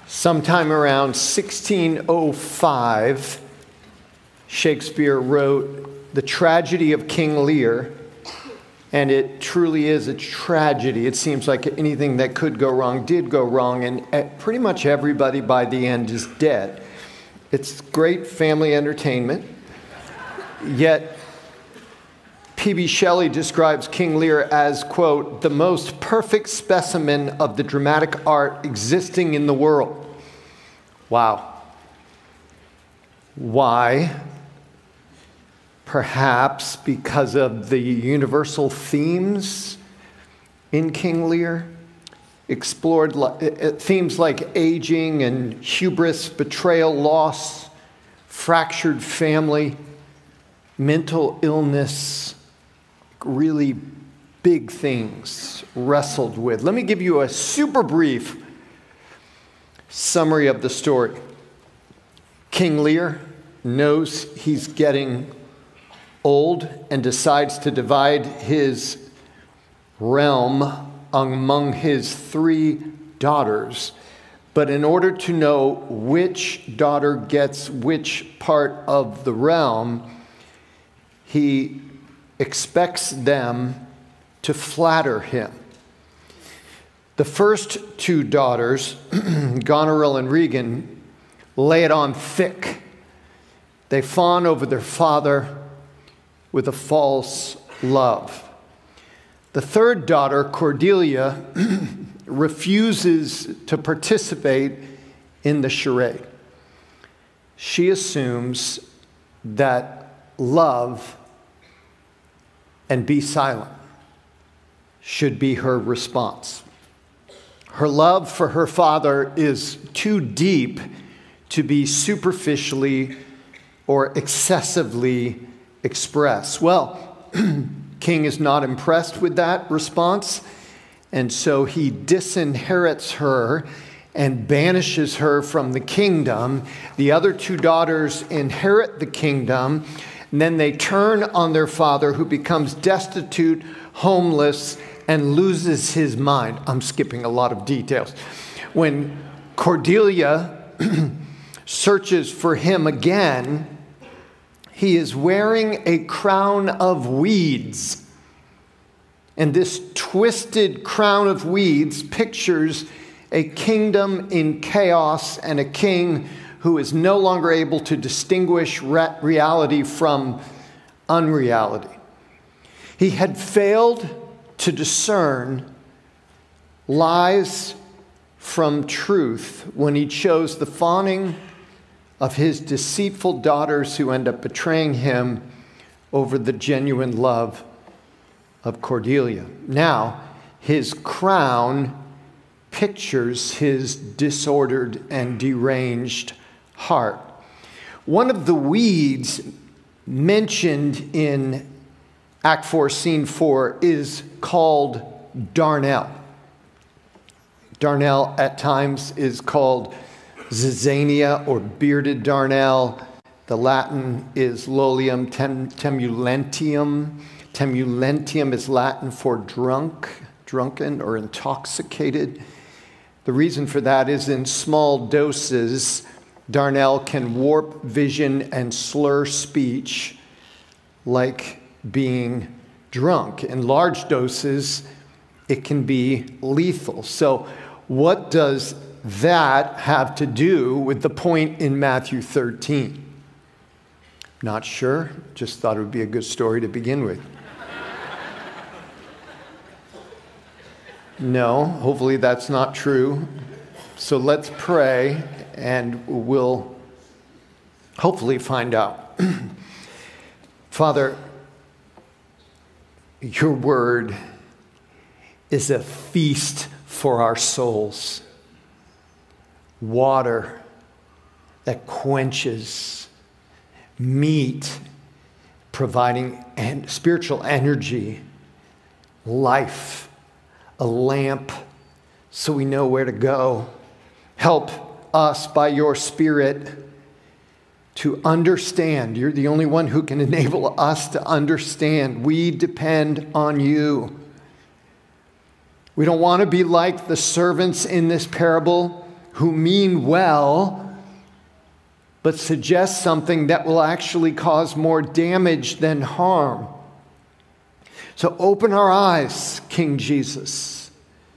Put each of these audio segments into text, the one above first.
Sometime around 1605, Shakespeare wrote The Tragedy of King Lear, and it truly is a tragedy. It seems like anything that could go wrong did go wrong, and pretty much everybody by the end is dead. It's great family entertainment, yet P.B. Shelley describes King Lear as, quote, the most perfect specimen of the dramatic art existing in the world. Wow. Why? Perhaps because of the universal themes in King Lear. Explored themes like aging and hubris, betrayal, loss, fractured family, mental illness, really big things wrestled with. Let me give you a super brief summary of the story. King Lear knows he's getting old and decides to divide his realm among his 3 daughters. But in order to know which daughter gets which part of the realm, he expects them to flatter him. The first 2 daughters, Goneril and Regan, lay it on thick. They fawn over their father with a false love. The third daughter, Cordelia, refuses to participate in the charade. She assumes that love and be silent should be her response. Her love for her father is too deep to be superficially or excessively expressed. Well, King is not impressed with that response, and so he disinherits her and banishes her from the kingdom. The other 2 daughters inherit the kingdom, and then they turn on their father, who becomes destitute, homeless, and loses his mind. I'm skipping a lot of details. When Cordelia searches for him again, he is wearing a crown of weeds. And this twisted crown of weeds pictures a kingdom in chaos and a king who is no longer able to distinguish reality from unreality. He had failed to discern lies from truth when he chose the fawning of his deceitful daughters, who end up betraying him, over the genuine love of Cordelia. Now, his crown pictures his disordered and deranged heart. One of the weeds mentioned in Act 4, Scene 4 is called darnel. Darnel at times is called zizania or bearded darnel. The Latin is Lolium temulentium. Temulentium is Latin for drunken or intoxicated. The reason for that is in small doses, darnel can warp vision and slur speech like being drunk. In large doses, it can be lethal. So what does that have to do with the point in Matthew 13? Not sure. Just thought it would be a good story to begin with. No, hopefully that's not true. So let's pray and we'll hopefully find out. Father, your word is a feast for our souls. Water that quenches, meat providing spiritual energy, life, a lamp so we know where to go. Help us by your Spirit to understand. You're the only one who can enable us to understand. We depend on you. We don't want to be like the servants in this parable who mean well, but suggest something that will actually cause more damage than harm. So open our eyes, King Jesus.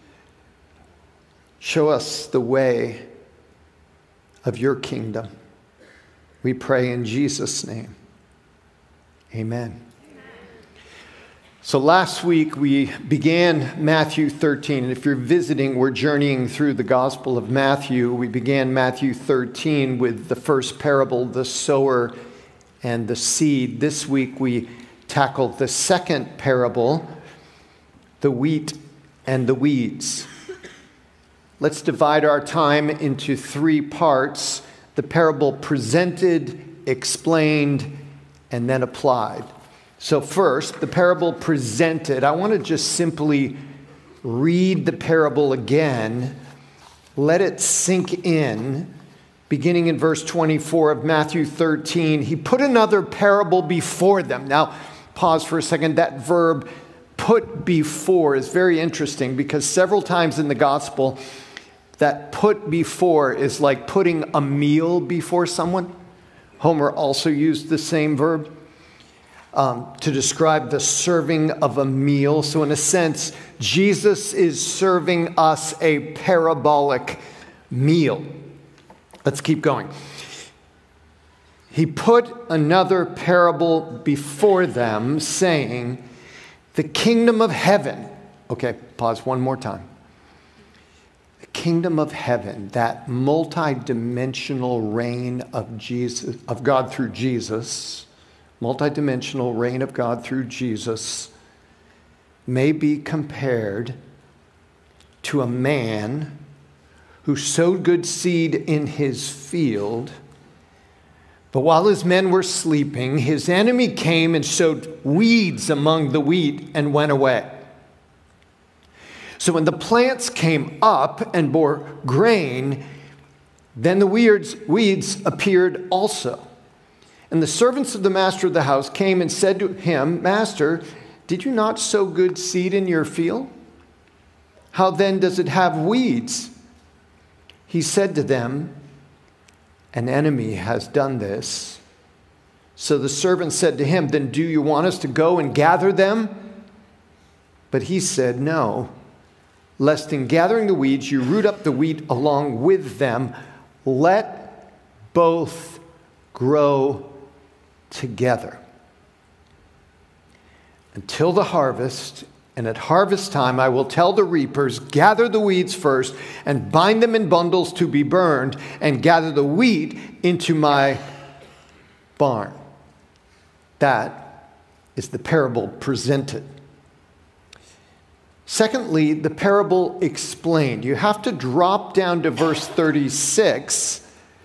Show us the way of your kingdom. We pray in Jesus' name. Amen. So last week we began Matthew 13. And if you're visiting, we're journeying through the Gospel of Matthew. We began Matthew 13 with the first parable, the sower and the seed. This week we tackled the second parable, the wheat and the weeds. Let's divide our time into three parts: the parable presented, explained, and then applied. So first, the parable presented. I want to just simply read the parable again. Let it sink in. Beginning in verse 24 of Matthew 13, he put another parable before them. Now, pause for a second. That verb, put before, is very interesting because several times in the gospel, that put before is like putting a meal before someone. Homer also used the same verb to describe the serving of a meal. So in a sense, Jesus is serving us a parabolic meal. Let's keep going. He put another parable before them, saying, the kingdom of heaven. Okay, pause one more time. The kingdom of heaven, that multidimensional reign of Jesus, of God through Jesus, multidimensional reign of God through Jesus, may be compared to a man who sowed good seed in his field. But while his men were sleeping, his enemy came and sowed weeds among the wheat and went away. So when the plants came up and bore grain, then the weeds appeared also. And the servants of the master of the house came and said to him, Master, did you not sow good seed in your field? How then does it have weeds? He said to them, an enemy has done this. So the servant said to him, then do you want us to go and gather them? But he said, no, lest in gathering the weeds you root up the wheat along with them. Let both grow together until the harvest, and at harvest time I will tell the reapers, gather the weeds first and bind them in bundles to be burned, and gather the wheat into my barn. That is the parable presented. Secondly, the parable explained. You have to drop down to verse 36.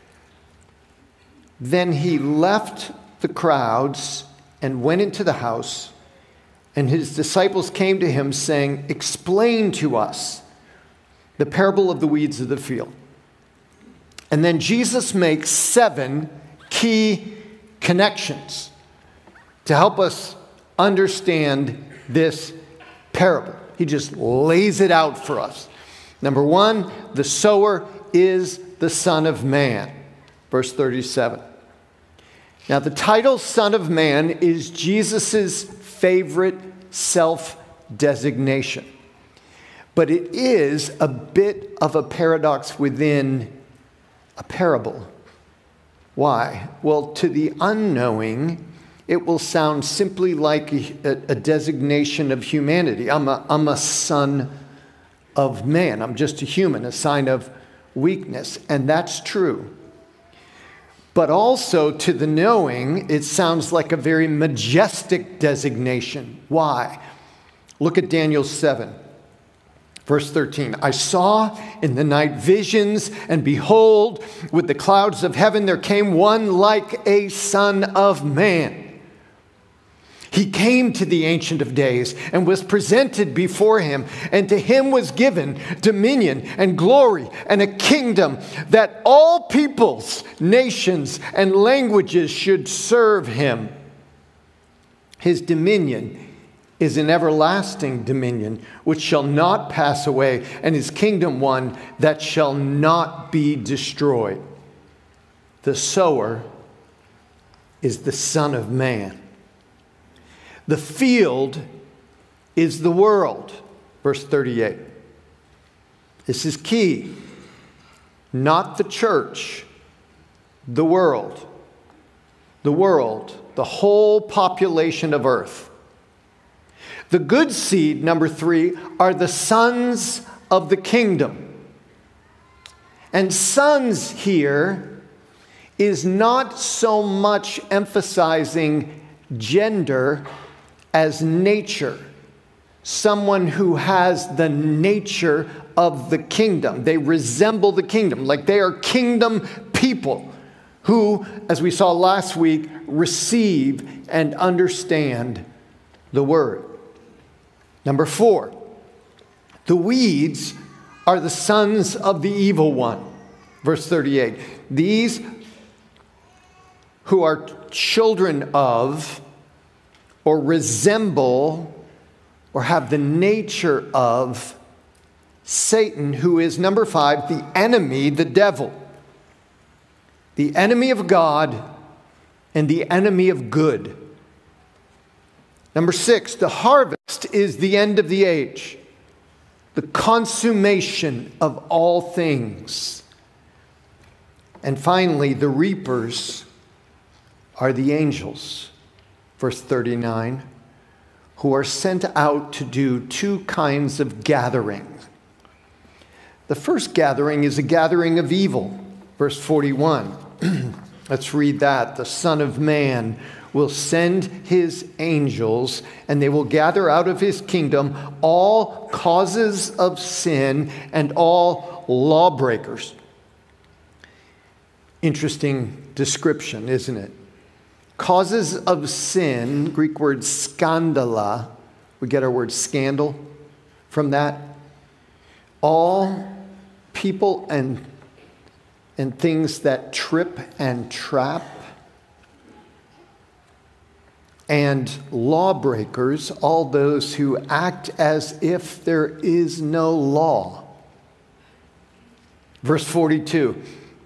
Then he left the crowds and went into the house, and his disciples came to him saying, explain to us the parable of the weeds of the field. And then Jesus makes 7 key connections to help us understand this parable. He just lays it out for us. Number 1, the sower is the Son of Man. Verse 37. Now, the title Son of Man is Jesus' favorite self-designation. But it is a bit of a paradox within a parable. Why? Well, to the unknowing, it will sound simply like a designation of humanity. I'm a son of man. I'm just a human, a sign of weakness. And that's true. But also to the knowing, it sounds like a very majestic designation. Why? Look at Daniel 7, verse 13. I saw in the night visions, and behold, with the clouds of heaven there came one like a son of man. He came to the Ancient of Days and was presented before him, and to him was given dominion and glory and a kingdom that all peoples, nations, and languages should serve him. His dominion is an everlasting dominion which shall not pass away, and his kingdom one that shall not be destroyed. The sower is the Son of Man. The field is the world. Verse 38. This is key. Not the church, the world. The world, the whole population of earth. The good seed, number 3, are the sons of the kingdom. And sons here is not so much emphasizing gender as nature. Someone who has the nature of the kingdom. They resemble the kingdom, like they are kingdom people who, as we saw last week, receive and understand the word. Number 4, the weeds are the sons of the evil one. Verse 38. These who are children of, or resemble, or have the nature of Satan, who is, number 5, the enemy, the devil. The enemy of God and the enemy of good. Number 6, the harvest is the end of the age, the consummation of all things. And finally, the reapers are the angels, verse 39, who are sent out to do 2 kinds of gathering. The first gathering is a gathering of evil, verse 41. Let's read that. The Son of Man will send his angels, and they will gather out of his kingdom all causes of sin and all lawbreakers. Interesting description, isn't it? Causes of sin, Greek word skandala. We get our word scandal from that. All people and things that trip and trap. And lawbreakers, all those who act as if there is no law. Verse 42.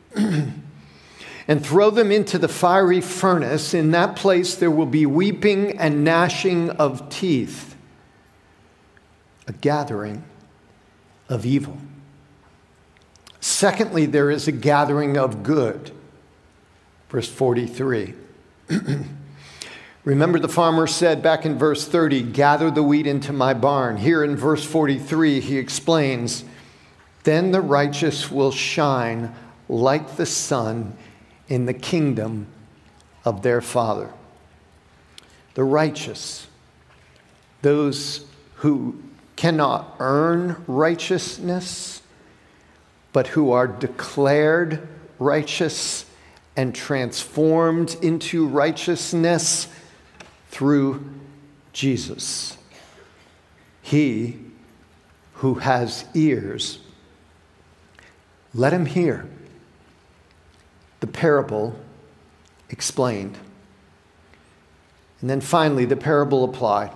And throw them into the fiery furnace. In that place there will be weeping and gnashing of teeth. A gathering of evil. Secondly, there is a gathering of good. Verse 43. Remember, the farmer said back in verse 30, gather the wheat into my barn. Here in verse 43, he explains, then the righteous will shine like the sun in the kingdom of their Father. The righteous, those who cannot earn righteousness, but who are declared righteous and transformed into righteousness through Jesus. He who has ears, let him hear the parable explained. And then finally, the parable applied.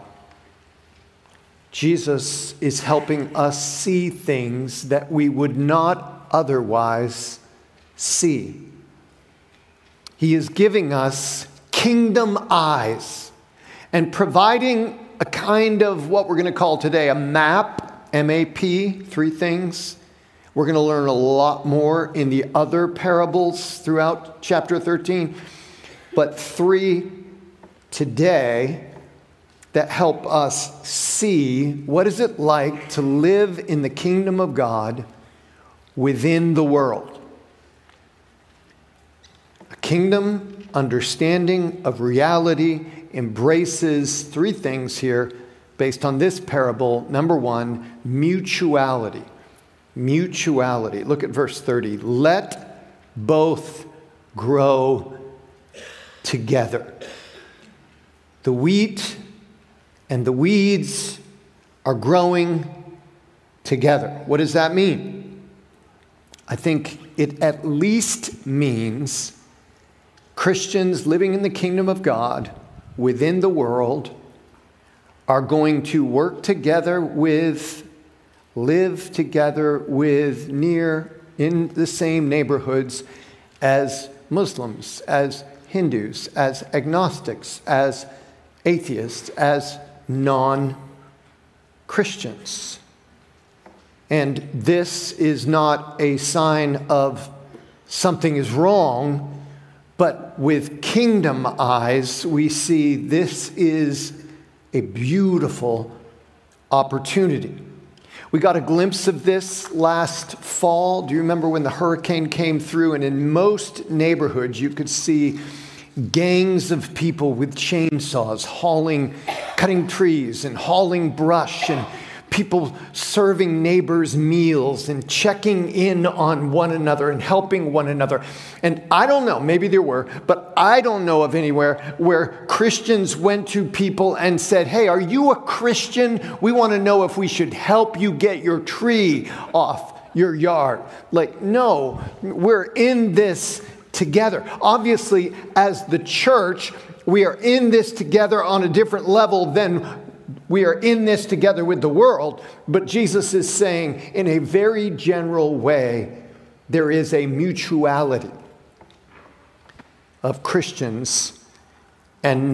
Jesus is helping us see things that we would not otherwise see. He is giving us kingdom eyes and providing a kind of what we're going to call today a map, M-A-P, 3 things. We're going to learn a lot more in the other parables throughout chapter 13. But 3 today that help us see what is it like to live in the kingdom of God within the world. A kingdom understanding of reality embraces 3 things here based on this parable. Number 1, mutuality. Mutuality. Look at verse 30. Let both grow together. The wheat and the weeds are growing together. What does that mean? I think it at least means Christians living in the kingdom of God within the world are going to work together with, live together with, near, in the same neighborhoods as Muslims, as Hindus, as agnostics, as atheists, as non-Christians. And this is not a sign of something is wrong, but with kingdom eyes, we see this is a beautiful opportunity. We got a glimpse of this last fall. Do you remember when the hurricane came through? And in most neighborhoods, you could see gangs of people with chainsaws cutting trees and hauling brush, and people serving neighbors meals and checking in on one another and helping one another. And I don't know, maybe there were, but I don't know of anywhere where Christians went to people and said, hey, are you a Christian? We want to know if we should help you get your tree off your yard. Like, no, we're in this together. Obviously, as the church, we are in this together on a different level than we are in this together with the world. But Jesus is saying, in a very general way, there is a mutuality of Christians and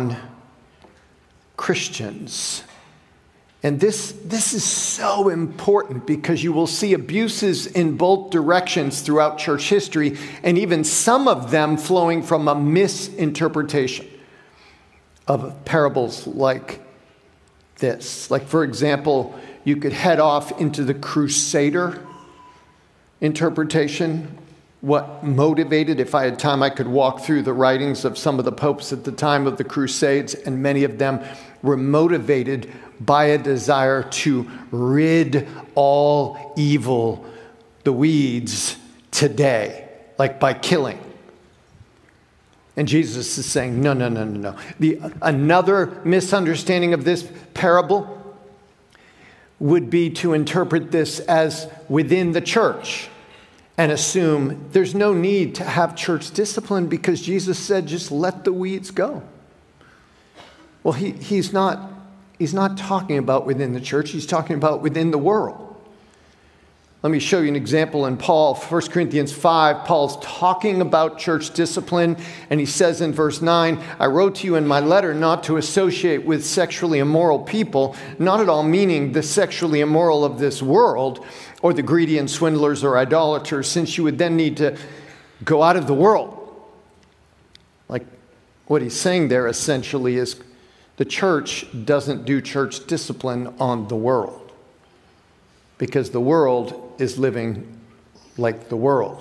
non-Christians. And this is so important because you will see abuses in both directions throughout church history, and even some of them flowing from a misinterpretation of parables like this. Like, for example, you could head off into the Crusader interpretation. What motivated, if I had time, I could walk through the writings of some of the popes at the time of the Crusades, and many of them were motivated by a desire to rid all evil, the weeds, today, like by killing. And Jesus is saying, no. Another misunderstanding of this parable would be to interpret this as within the church and assume there's no need to have church discipline because Jesus said, just let the weeds go. Well, he's not talking about within the church. He's talking about within the world. Let me show you an example in Paul, 1 Corinthians 5. Paul's talking about church discipline, and he says in verse 9, I wrote to you in my letter not to associate with sexually immoral people, not at all meaning the sexually immoral of this world, or the greedy and swindlers or idolaters, since you would then need to go out of the world. Like, what he's saying there essentially is the church doesn't do church discipline on the world, because the world is living like the world.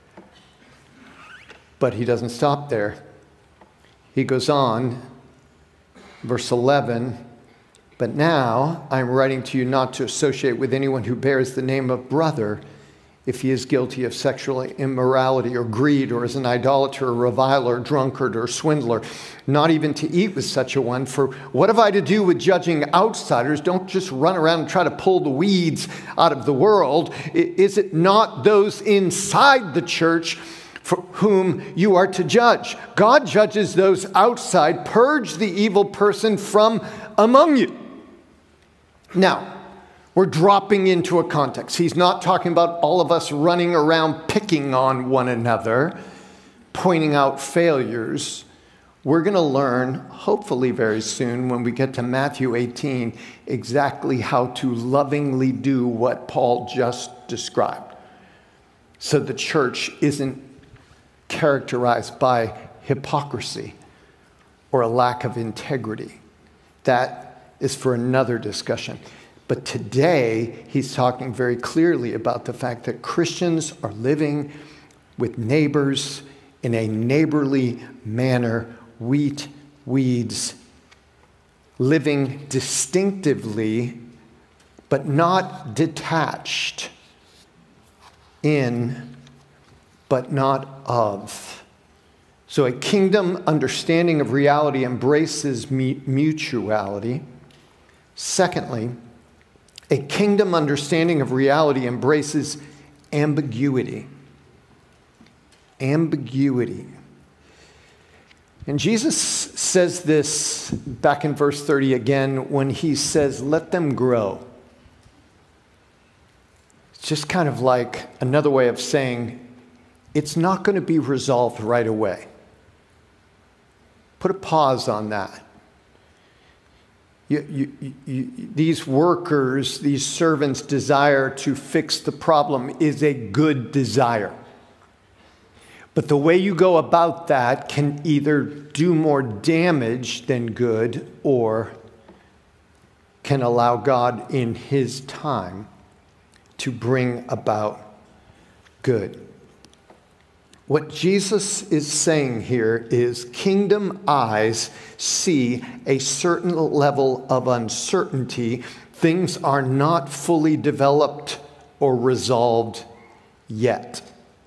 But he doesn't stop there. He goes on, verse 11, but now I'm writing to you not to associate with anyone who bears the name of brother if he is guilty of sexual immorality or greed, or is an idolater, or reviler, drunkard, or swindler, not even to eat with such a one. For what have I to do with judging outsiders? Don't just run around and try to pull the weeds out of the world. Is it not those inside the church for whom you are to judge? God judges those outside. Purge the evil person from among you. Now, we're dropping into a context. He's not talking about all of us running around picking on one another, pointing out failures. We're going to learn, hopefully very soon, when we get to Matthew 18, exactly how to lovingly do what Paul just described. So the church isn't characterized by hypocrisy or a lack of integrity. That is for another discussion. But today, he's talking very clearly about the fact that Christians are living with neighbors in a neighborly manner, weeds, living distinctively, but not detached, in, but not of. So a kingdom understanding of reality embraces mutuality. Secondly, a kingdom understanding of reality embraces ambiguity. Ambiguity. And Jesus says this back in verse 30 again when he says, let them grow. It's just kind of like another way of saying, it's not going to be resolved right away. Put a pause on that. These workers, these servants' desire to fix the problem is a good desire. But the way you go about that can either do more damage than good or can allow God in His time to bring about good. What Jesus is saying here is kingdom eyes see a certain level of uncertainty. Things are not fully developed or resolved yet.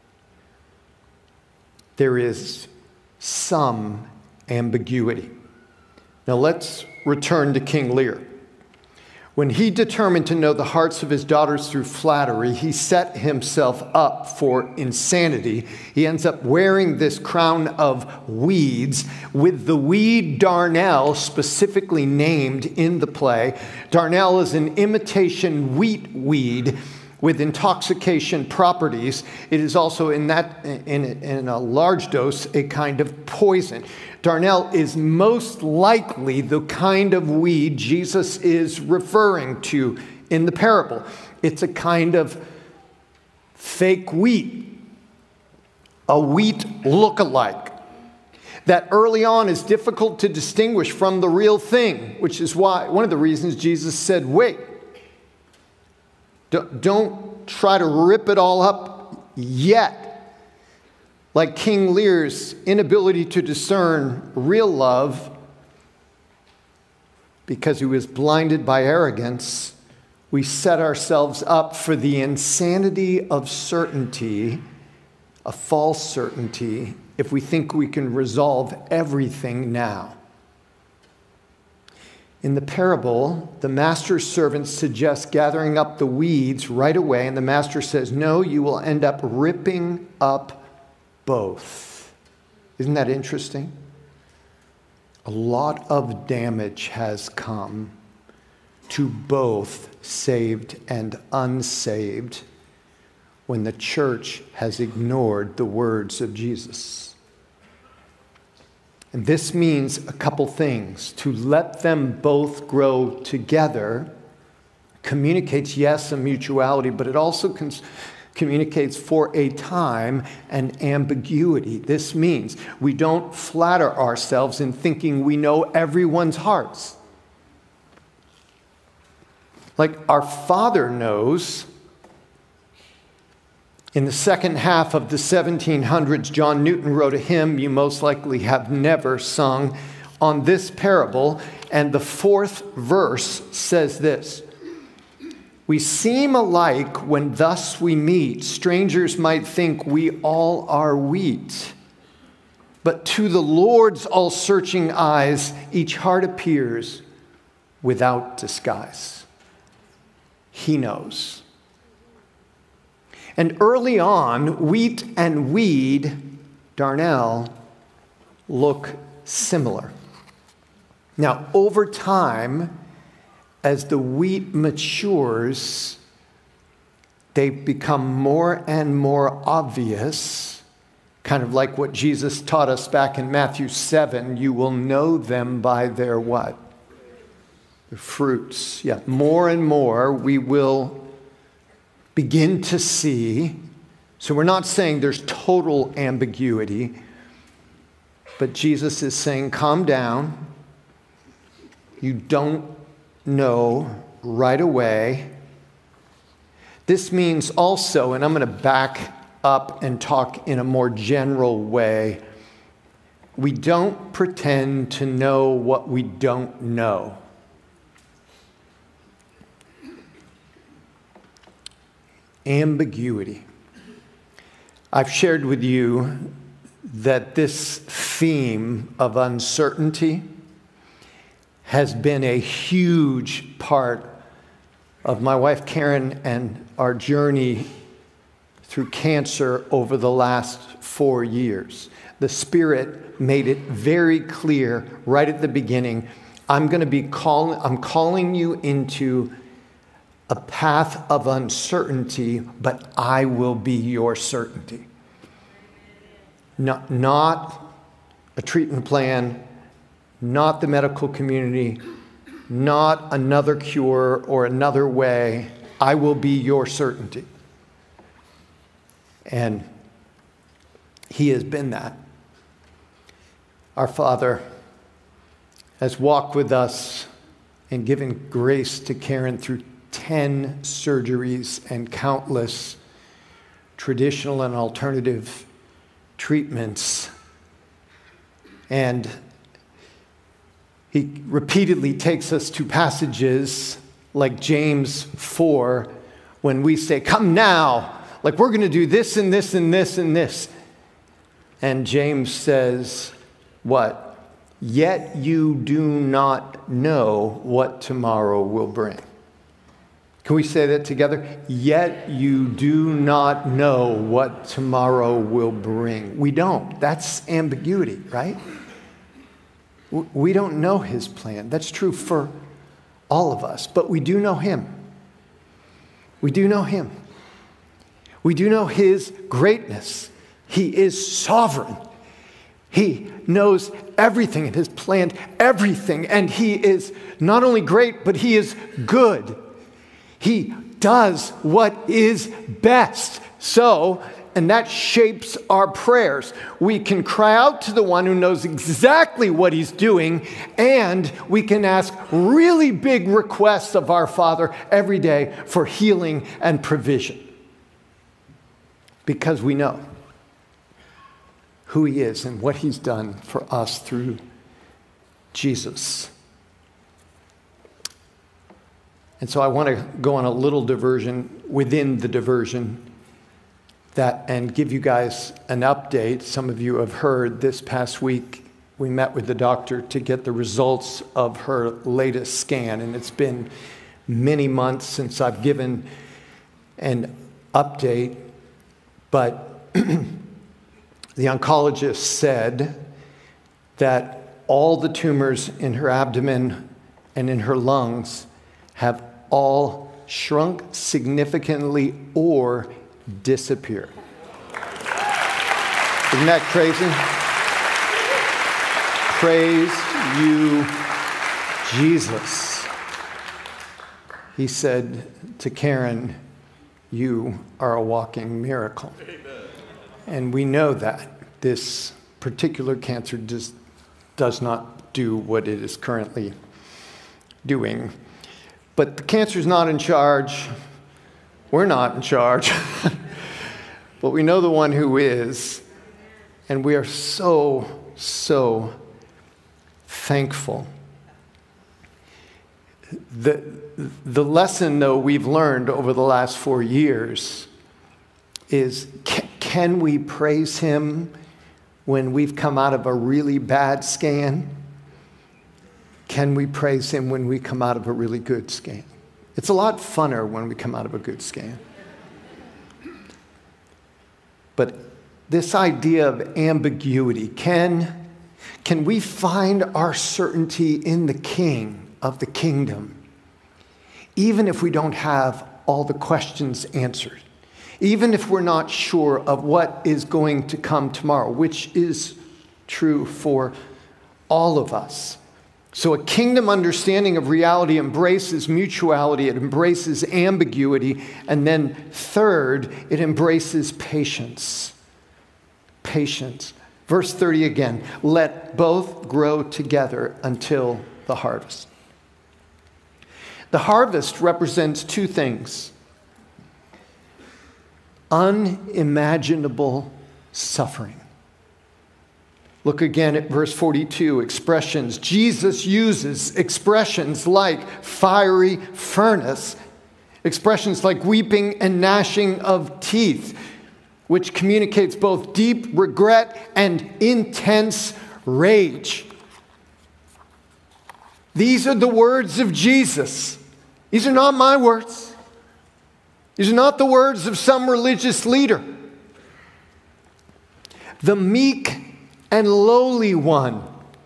There is some ambiguity. Now let's return to King Lear. When he determined to know the hearts of his daughters through flattery, he set himself up for insanity. He ends up wearing this crown of weeds with the weed darnel specifically named in the play. Darnel is an imitation wheat weed with intoxication properties. It is also in a large dose a kind of poison. Darnel is most likely the kind of weed Jesus is referring to in the parable. It's a kind of fake wheat, a wheat look-alike that early on is difficult to distinguish from the real thing, which is why one of the reasons Jesus said, wait, don't try to rip it all up yet. Like King Lear's inability to discern real love because he was blinded by arrogance, we set ourselves up for the insanity of certainty, a false certainty, if we think we can resolve everything now. In the parable, the master's servant suggests gathering up the weeds right away, and the master says, no, you will end up ripping up both. Isn't that interesting? A lot of damage has come to both saved and unsaved when the church has ignored the words of Jesus. And this means a couple things. To let them both grow together communicates, yes, a mutuality, but it also communicates for a time an ambiguity. This means we don't flatter ourselves in thinking we know everyone's hearts. Like our Father knows. In the second half of the 1700s, John Newton wrote a hymn you most likely have never sung on this parable, and the fourth verse says this: we seem alike when thus we meet. Strangers might think we all are wheat. But to the Lord's all-searching eyes, each heart appears without disguise. He knows. And early on, wheat and weed, darnel, look similar. Now, over time, as the wheat matures, they become more and more obvious, kind of like what Jesus taught us back in Matthew 7. You will know them by their what? The fruits. Yeah, more and more we will begin to see. So we're not saying there's total ambiguity, but Jesus is saying, calm down. You don't know right away. This means also, and I'm going to back up and talk in a more general way, we don't pretend to know what we don't know. Ambiguity. I've shared with you that this theme of uncertainty has been a huge part of my wife Karen and our journey through cancer over the last 4 years. The Spirit made it very clear right at the beginning, I'm calling you into a path of uncertainty, but I will be your certainty. Not a treatment plan, not the medical community, not another cure or another way. I will be your certainty. And he has been that. Our Father has walked with us and given grace to Karen through 10 surgeries and countless traditional and alternative treatments. And he repeatedly takes us to passages like James 4 when we say, come now, like we're going to do this and this and this and this. And James says, what? Yet you do not know what tomorrow will bring. Can we say that together? Yet you do not know what tomorrow will bring. We don't. That's ambiguity, right? We don't know his plan. That's true for all of us, but we do know him. We do know him. We do know his greatness. He is sovereign. He knows everything and has planned everything. And he is not only great, but he is good. He does what is best. So, and that shapes our prayers. We can cry out to the one who knows exactly what he's doing, and we can ask really big requests of our Father every day for healing and provision. Because we know who he is and what he's done for us through Jesus. And so I want to go on a little diversion within the diversion and give you guys an update. Some of you have heard this past week we met with the doctor to get the results of her latest scan, and it's been many months since I've given an update, but the oncologist said that all the tumors in her abdomen and in her lungs have all shrunk significantly or disappeared. Isn't that crazy? Praise you, Jesus. He said to Karen, you are a walking miracle. Amen. And we know that this particular cancer does not do what it is currently doing. But the cancer's not in charge. We're not in charge. But we know the one who is. And we are so, so thankful. The lesson, though, we've learned over the last 4 years is, can we praise him when we've come out of a really bad scan? Can we praise him when we come out of a really good scan? It's a lot funner when we come out of a good scan. But this idea of ambiguity, can we find our certainty in the King of the kingdom, even if we don't have all the questions answered? Even if we're not sure of what is going to come tomorrow, which is true for all of us. So a kingdom understanding of reality embraces mutuality, it embraces ambiguity, and then third, it embraces patience. Patience. Verse 30 again, let both grow together until the harvest. The harvest represents two things: unimaginable suffering. Look again at verse 42, expressions. Jesus uses expressions like fiery furnace, expressions like weeping and gnashing of teeth, which communicates both deep regret and intense rage. These are the words of Jesus. These are not my words. These are not the words of some religious leader. The meek and lowly one,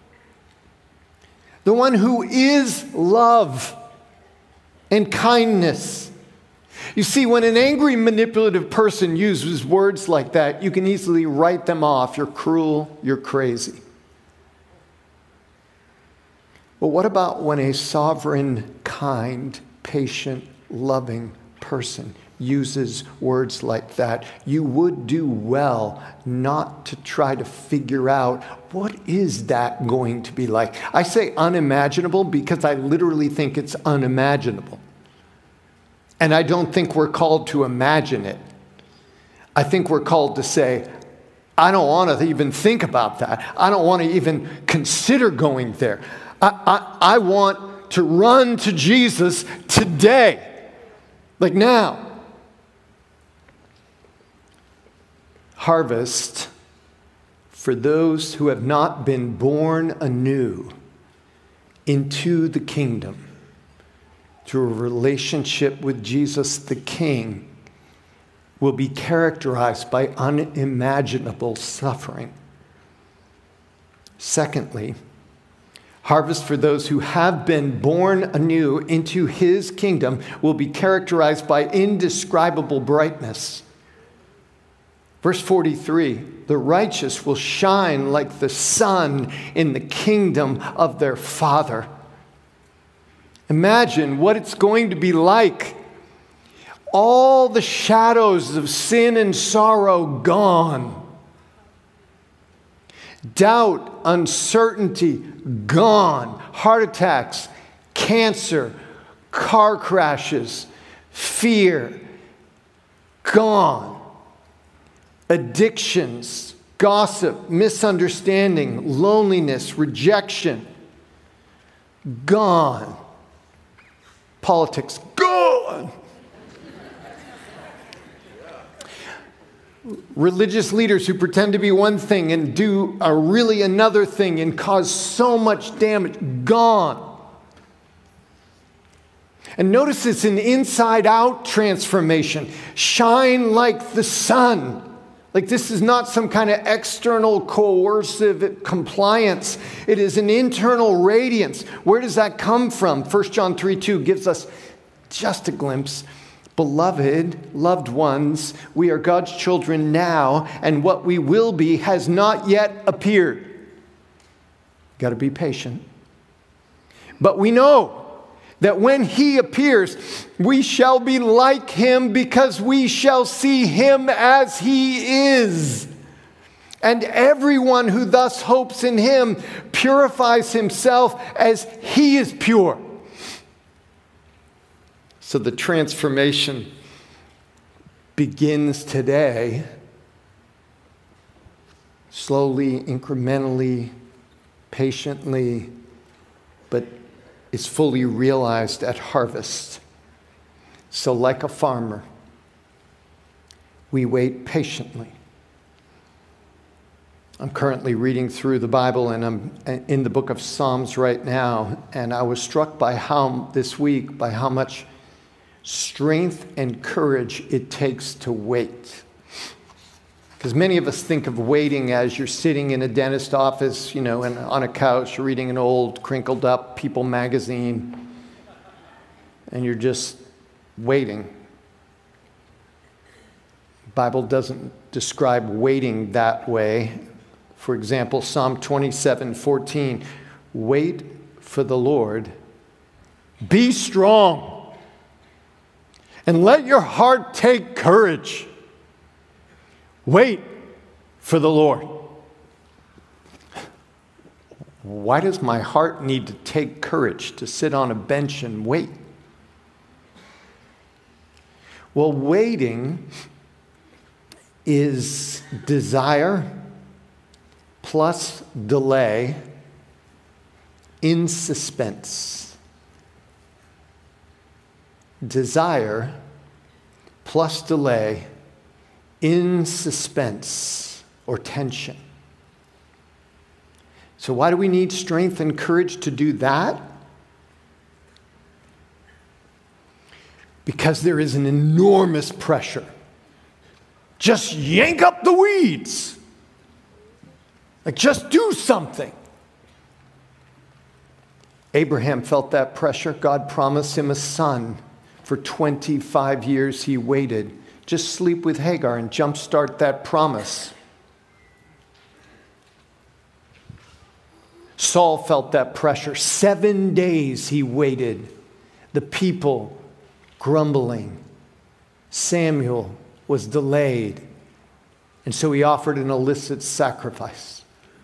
the one who is love and kindness. You see, when an angry, manipulative person uses words like that, you can easily write them off. You're cruel, you're crazy. But what about when a sovereign, kind, patient, loving person uses words like that? You would do well not to try to figure out what is that going to be like. I say unimaginable because I literally think it's unimaginable. And I don't think we're called to imagine it. I think we're called to say, I don't want to even think about that. I don't want to even consider going there. I want to run to Jesus today, like now. Harvest for those who have not been born anew into the kingdom through a relationship with Jesus the King will be characterized by unimaginable suffering. Secondly, harvest for those who have been born anew into his kingdom will be characterized by indescribable brightness. Verse 43, the righteous will shine like the sun in the kingdom of their Father. Imagine what it's going to be like. All the shadows of sin and sorrow gone. Doubt, uncertainty, gone. Heart attacks, cancer, car crashes, fear, gone. Addictions, gossip, misunderstanding, loneliness, rejection, gone. Politics, gone. Religious leaders who pretend to be one thing and do really another thing and cause so much damage, gone. And notice it's an inside-out transformation. Shine like the sun. Like this is not some kind of external coercive compliance. It is an internal radiance. Where does that come from? 1 John 3:2 gives us just a glimpse. Beloved, loved ones, we are God's children now, and what we will be has not yet appeared. Got to be patient. But we know that when he appears, we shall be like him because we shall see him as he is. And everyone who thus hopes in him purifies himself as he is pure. So the transformation begins today, slowly, incrementally, patiently, but is fully realized at harvest. So like a farmer, we wait patiently. I'm currently reading through the Bible, and I'm in the book of Psalms right now, and I was struck by this week by how much strength and courage it takes to wait. Because many of us think of waiting as you're sitting in a dentist office, and on a couch, you're reading an old, crinkled up People magazine, and you're just waiting. The Bible doesn't describe waiting that way. For example, Psalm 27:14, wait for the Lord, be strong, and let your heart take courage. Wait for the Lord. Why does my heart need to take courage to sit on a bench and wait? Well, waiting is desire plus delay in suspense. Desire plus delay in suspense or tension. So why do we need strength and courage to do that? because there is an enormous pressure. Just yank up the weeds. Like, just do something. Abraham felt that pressure. God promised him a son. For 25 years he waited. Just sleep with Hagar and jumpstart that promise. Saul felt that pressure. 7 days he waited. The people grumbling. Samuel was delayed. And so he offered an illicit sacrifice.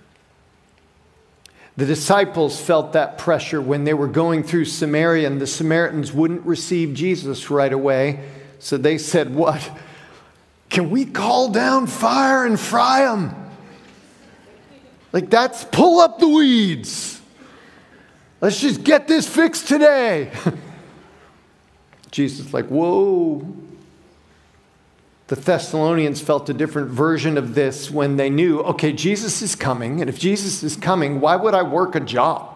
The disciples felt that pressure when they were going through Samaria, and the Samaritans wouldn't receive Jesus right away. So they said, what? Can we call down fire and fry them? Like, that's pull up the weeds. Let's just get this fixed today. Jesus is like, whoa. The Thessalonians felt a different version of this when they knew, okay, Jesus is coming. And if Jesus is coming, why would I work a job?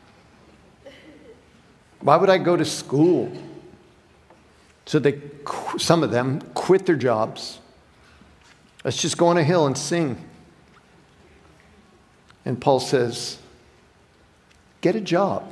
Why would I go to school? So some of them quit their jobs. Let's just go on a hill and sing. And Paul says, get a job.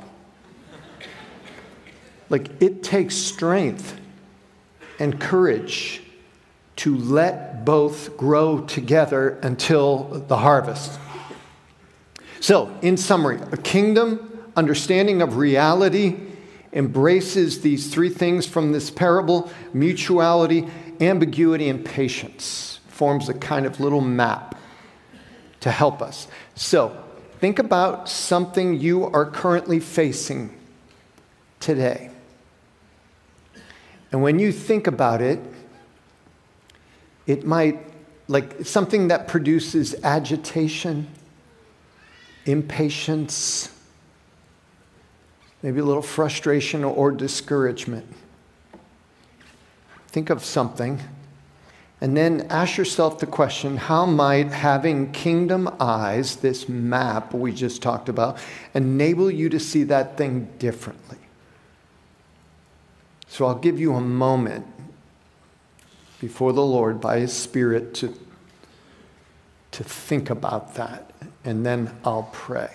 Like, it takes strength and courage to let both grow together until the harvest. So, in summary, a kingdom understanding of reality embraces these three things from this parable: mutuality, ambiguity, and patience. Forms a kind of little map to help us. So, think about something you are currently facing today. And when you think about it, it might, like, something that produces agitation, impatience, maybe a little frustration or discouragement. Think of something, and then ask yourself the question, how might having kingdom eyes, this map we just talked about, enable you to see that thing differently? So I'll give you a moment before the Lord by His Spirit to think about that, and then I'll pray.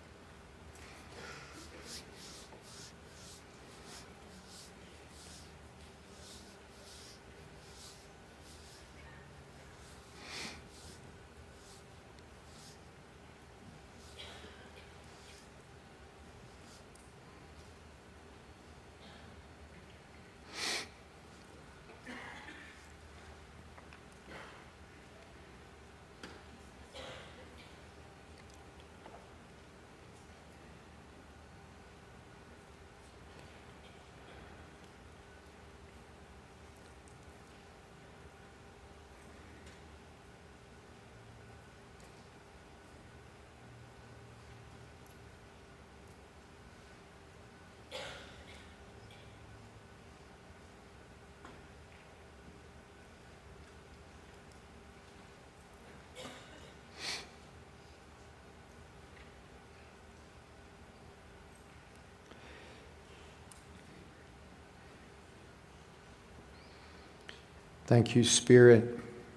Thank you, Spirit,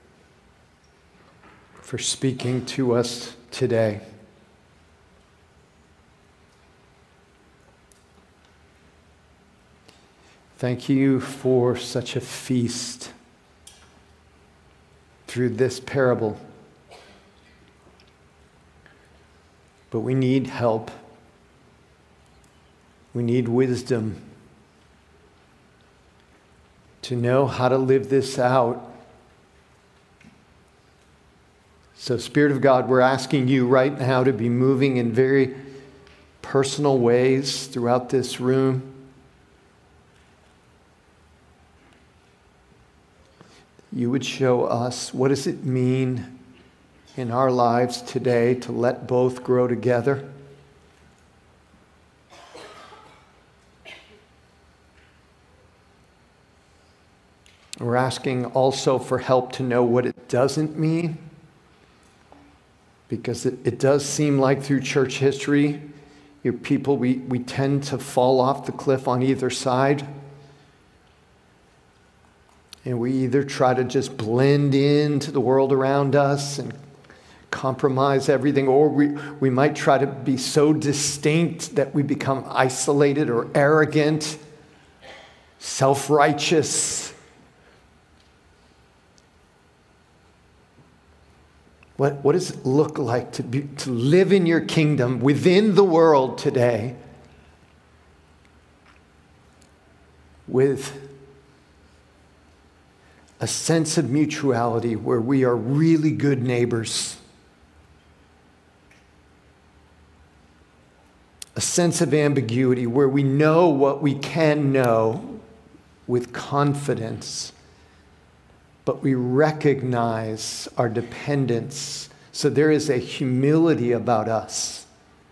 for speaking to us today. Thank you for such a feast through this parable. But we need help. We need wisdom to know how to live this out. So, Spirit of God, we're asking you right now to be moving in very personal ways throughout this room. You would show us, what does it mean in our lives today to let both grow together? We're asking also for help to know what it doesn't mean, because it does seem like through church history, your people, we tend to fall off the cliff on either side. And we either try to just blend into the world around us and compromise everything, or we might try to be so distinct that we become isolated or arrogant, self-righteous. What does it look like to live in your kingdom within the world today with a sense of mutuality where we are really good neighbors? A sense of ambiguity where we know what we can know with confidence, but we recognize our dependence. So there is a humility about us.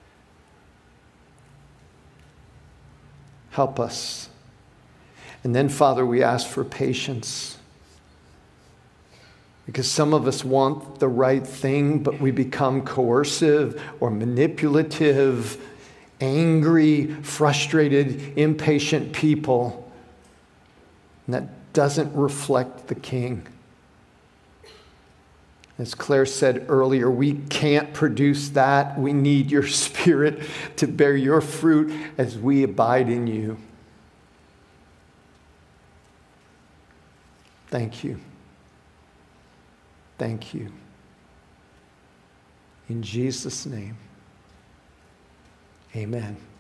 Help us. And then, Father, we ask for patience. Because some of us want the right thing, but we become coercive or manipulative, angry, frustrated, impatient people. And that doesn't reflect the King. As Claire said earlier, we can't produce that. We need your Spirit to bear your fruit as we abide in you. Thank you. Thank you. In Jesus' name, amen.